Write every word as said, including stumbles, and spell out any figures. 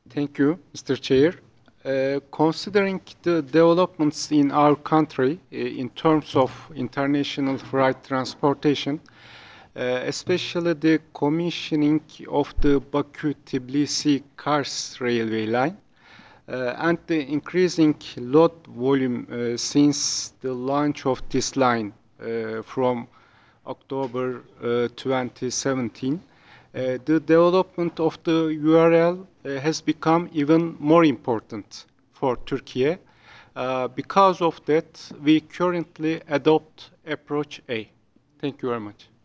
Thank you, Mister Chair. Uh, considering the developments in our country uh, in terms of international freight transportation, uh, especially the commissioning of the Baku-Tbilisi-Kars railway line, uh, and the increasing load volume uh, since the launch of this line uh, from October uh, twenty seventeen, uh, the development of the U R L uh, has become even more important for Turkey. Uh, because of that, we currently adopt approach A. Thank you very much.